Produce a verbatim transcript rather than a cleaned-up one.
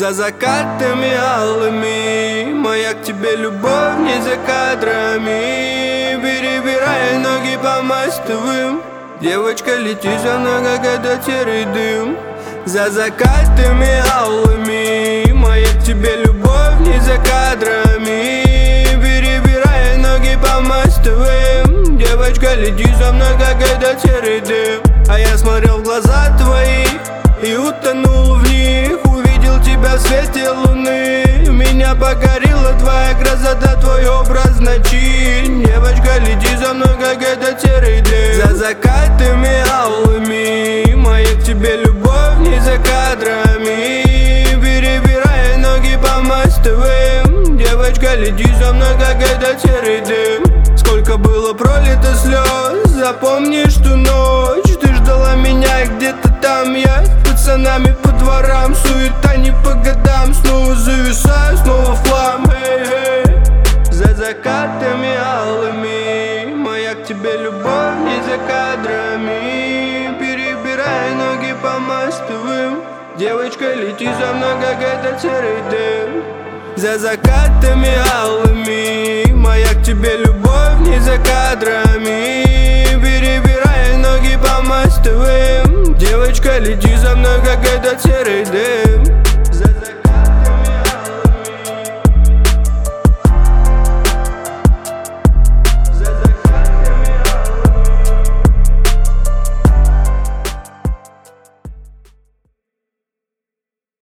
За закатами алыми, моя к тебе любовь не за кадрами. Перебирая ноги по мостовым, девочка, лети за мной, как этот серый дым. За закатами алыми, моя к тебе любовь не за кадрами. Перебирая ноги по мостовым, девочка, лети за мной, как этот серый дым. А я смотрел в глаза твои и утонул в них. Увидел тебя в свете луны, меня покорила твоя красота, твой образ ночи. Девочка, лети за мной, как этот серый дым. За закатами алыми, моя к тебе любовь не за кадрами. Перебирая ноги по мостовым, девочка, лети за мной, как этот серый дым. Сколько было пролито слез, запомнишь ту ночь. Ты ждала меня где-то там, я с пацанами по дворам. Суета не по годам, снова зависаю, снова флам. Hey-hey. За закатами алыми, моя к тебе любовь не за кадрами. Перебирая ноги по мостовым, девочка, лети за мной, как этот серый дым. За закатами алыми, моя к тебе любовь не за кадрами. Перебирая ноги по мостовым, девочка, лети за мной, как этот серый дым.